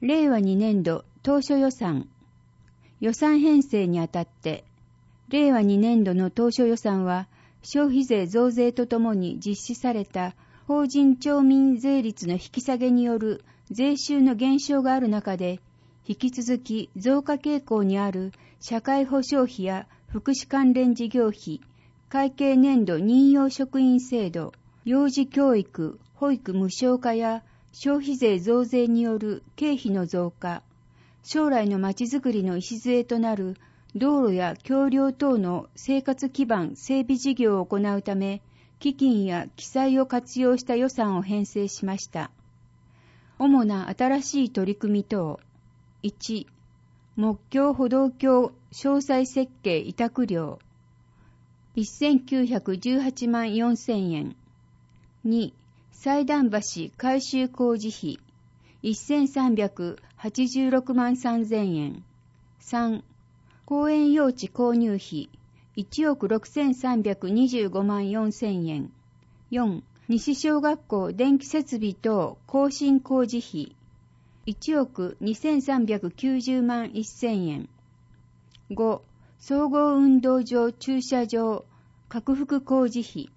令和2年度当初予算編成にあたって、令和2年度の当初予算は、消費税増税とともに実施された法人町民税率の引き下げによる税収の減少がある中で、引き続き増加傾向にある社会保障費や福祉関連事業費、会計年度任用職員制度、幼児教育、保育無償化や消費税増税による経費の増加、将来のまちづくりの礎となる道路や橋梁等の生活基盤整備事業を行うため、基金や記載を活用した予算を編成しました。主な新しい取り組み等。1、木橋歩道橋詳細設計委託料1918万4000円。2、裁断橋改修工事費1386万3000円。3、公園用地購入費1億6325万4000円。4、西小学校電気設備等更新工事費1億2390万1000円。5、総合運動場駐車場拡幅工事費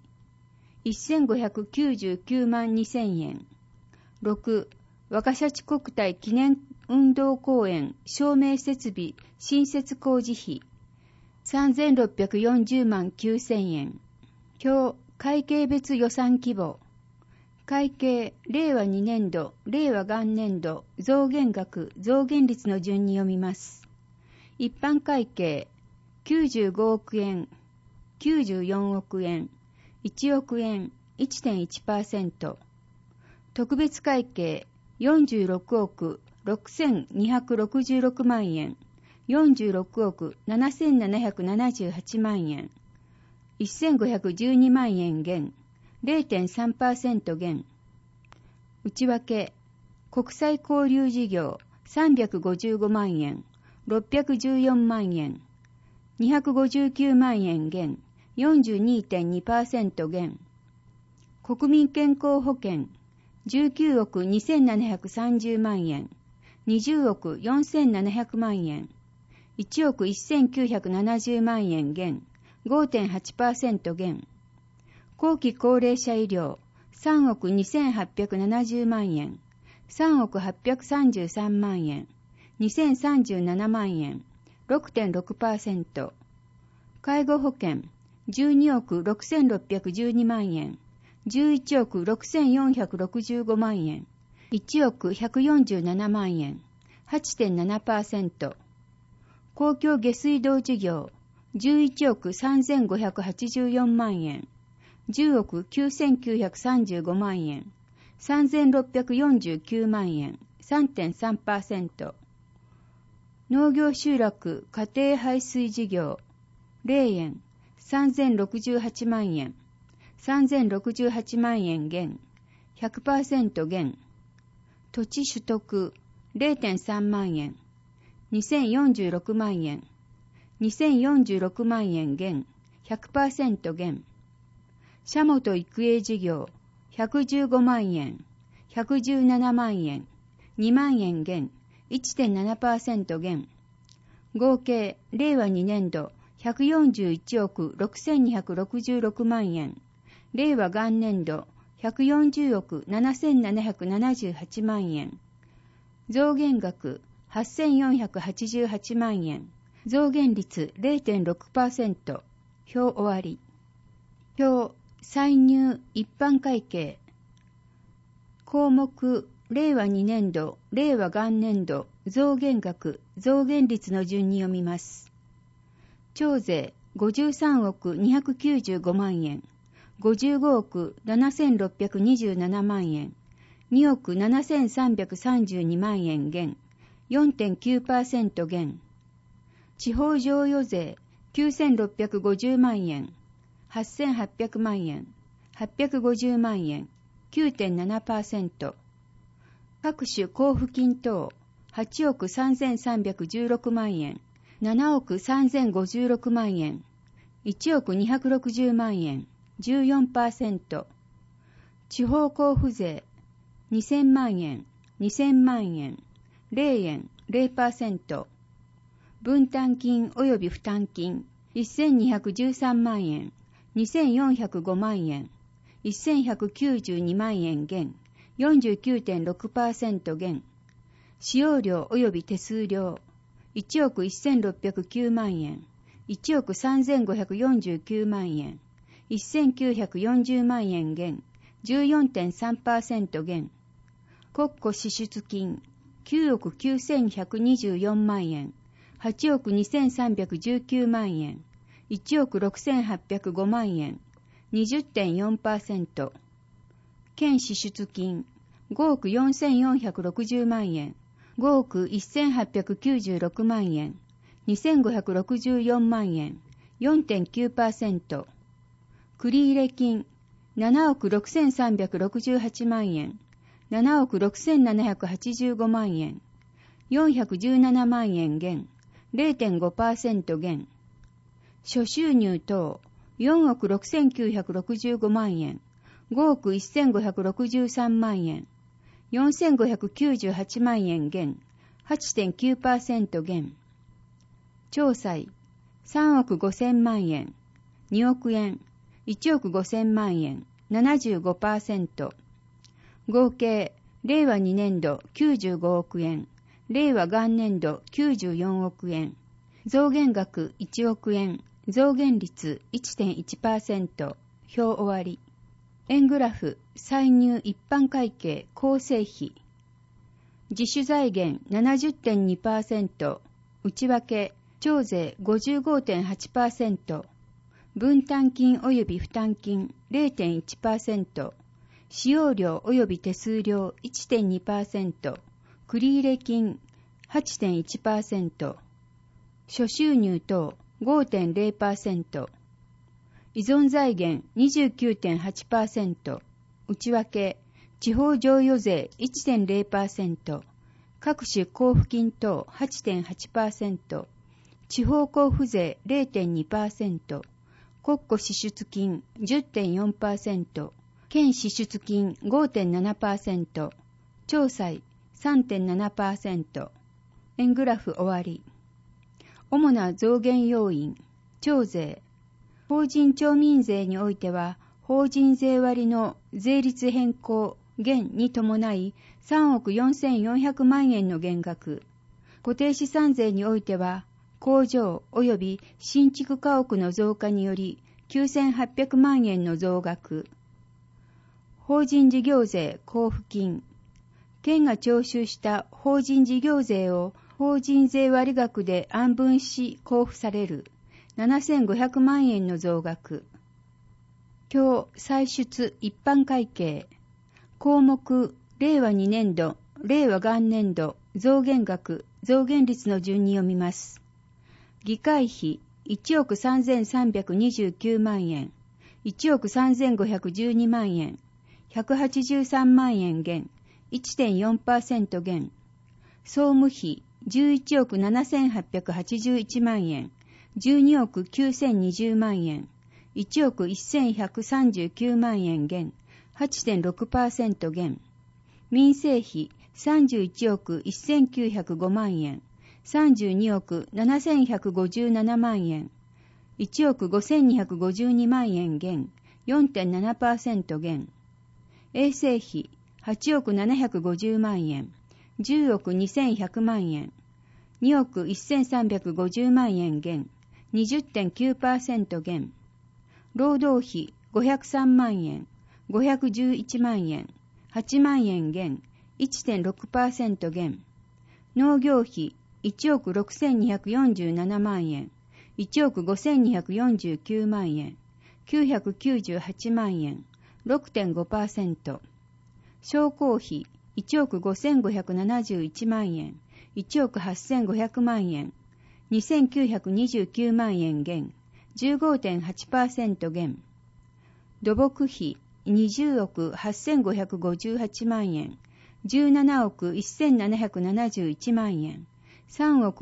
1599万2000円。6、若シャチ国体記念運動公園照明設備新設工事費3640万9000円。表、会計別予算規模。会計、令和2年度、令和元年度、増減額、増減率の順に読みます。一般会計、95億円、94億円、1億円、1.1%。特別会計、46億6266万円、46億7778万円、1512万円減、0.3% 減。内訳、国際交流事業355万円、614万円、259万円減、42.2% 減。国民健康保険19億2730万円、20億4700万円、1億1970万円減、5.8% 減。後期高齢者医療3億2870万円、3億833万円、2037万円、6.6%。介護保険12億6612万円、11億6465万円、1億147万円、8.7%。公共下水道事業11億3584万円、10億9935万円、3649万円、3.3%。農業集落家庭排水事業0円、3068万円、3068万円減、100% 減。土地取得 0.3 万円、2046万円、2046万円減、100% 減。社本育英事業115万円、117万円、2万円減、1.7% 減。合計令和2年度141億6266万円、令和元年度140億7778万円。増減額8488万円。増減率 0.6%。表終わり。表、歳入一般会計。項目、令和2年度、令和元年度、増減額、増減率の順に読みます。徴税53億295万円。55億7627万円、2億7332万円減、4.9% 減。地方譲与税9650万円、8800万円、850万円、9.7%。各種交付金等8億3316万円、7億3056万円、1億260万円、14%。地方交付税2000万円、2000万円、 0円 0%。分担金及び負担金1213万円、2405万円、1192万円減、49.6% 減。使用料及び手数料1億1609万円、1億3549万円、1940万円減、14.3% 減。国庫支出金9億9124万円、8億2319万円、1億6805万円、20.4%。県支出金5億4460万円、5億1896万円、2564万円、4.9%。繰入金7億6368万円、7億6785万円、417万円減、0.5% 減。諸収入等4億6965万円、5億1563万円、4598万円減、8.9% 減。調債3億5000万円、2億円、1億5000万円、75%。合計、令和2年度95億円、令和元年度94億円、増減額1億円、増減率 1.1%、表終わり。円グラフ、歳入一般会計構成費。自主財源 70.2%、内訳、徴税 55.8%、分担金及び負担金 0.1%、使用料及び手数料 1.2%、繰入金 8.1%、諸収入等 5.0%、依存財源 29.8%、内訳、地方譲与税 1.0%、各種交付金等 8.8%、地方交付税 0.2%、国庫支出金 10.4%、県支出金 5.7%、調債 3.7%。円グラフ終わり。主な増減要因、徴税。法人町民税においては、法人税割の税率変更減に伴い3億4400万円の減額。固定資産税においては、工場及び新築家屋の増加により9800万円の増額。法人事業税交付金。県が徴収した法人事業税を法人税割額で案分し交付される7500万円の増額。今日歳出一般会計。項目、令和2年度、令和元年度、増減額、増減率の順に読みます。議会費1億3329万円、1億3512万円、183万円減、1.4% 減。総務費11億7881万円、12億9020万円、1億1139万円減、8.6% 減。民生費31億1905万円、32億7157万円、1億5252万円減、4.7% 減。衛生費8億750万円、10億2100万円、2億1350万円減、20.9% 減。労働費503万円、511万円、8万円減、1.6% 減。農業費1億6247万円、1億5249万円、998万円、6.5%。商工費1億5571万円、1億8500万円、2929万円減、15.8% 減。土木費20億8558万円、17億1771万円、3億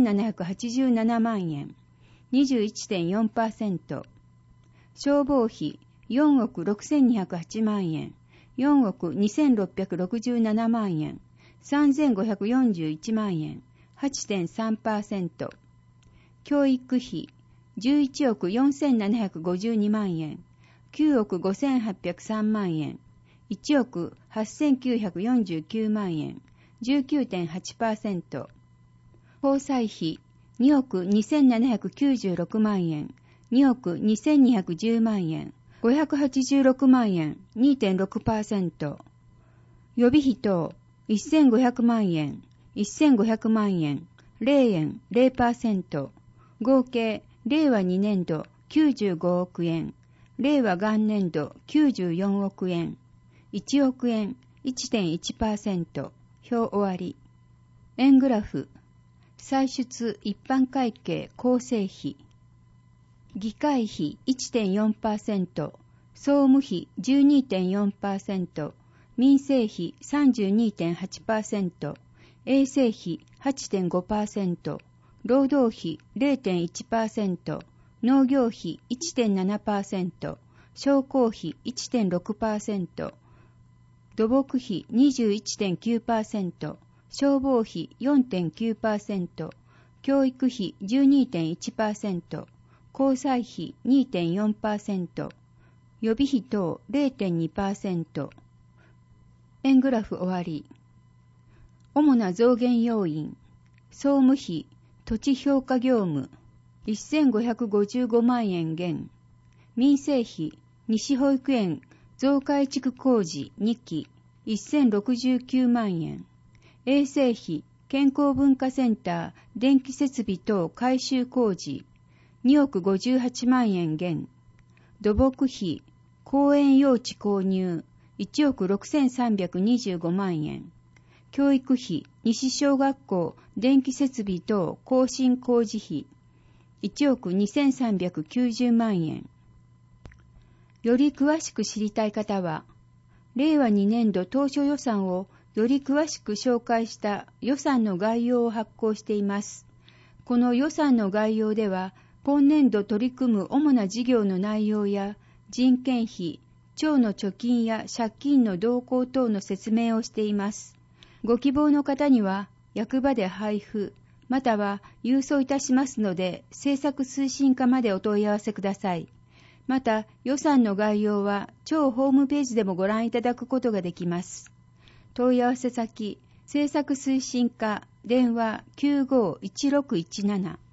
6787万円、21.4%。消防費4億6208万円、4億2667万円、 3541万円、8.3%。教育費、11億4752万円、9億5803万円、1億8949万円、19.8%。交際費、2億2796万円、2億2210万円、586万円、2.6%。予備費等、1500万円、1500万円、0円、0%。合計、令和2年度95億円、令和元年度94億円、1億円、1.1%。表終わり。円グラフ。歳出一般会計構成費。議会費 1.4%、総務費 12.4%、民生費 32.8%、衛生費 8.5%、労働費 0.1%、農業費 1.7%、商工費 1.6%、土木費 21.9%、消防費 4.9%、教育費 12.1%、交際費 2.4%、予備費等 0.2%。円グラフ終わり。主な増減要因。総務費、土地評価業務、1555万円減。民生費、西保育園増改築工事2期、1069万円。衛生費、健康文化センター電気設備等改修工事、2億58万円減。土木費、公園用地購入、1億6325万円。教育費、西小学校電気設備等更新工事費、1億2390万円。より詳しく知りたい方は、令和2年度当初予算をより詳しく紹介した予算の概要を発行しています。この予算の概要では、今年度取り組む主な事業の内容や人件費、庁の貯金や借金の動向等の説明をしています。ご希望の方には役場で配布、または郵送いたしますので、政策推進課までお問い合わせください。また、予算の概要は庁ホームページでもご覧いただくことができます。問い合わせ先、政策推進課、電話 951617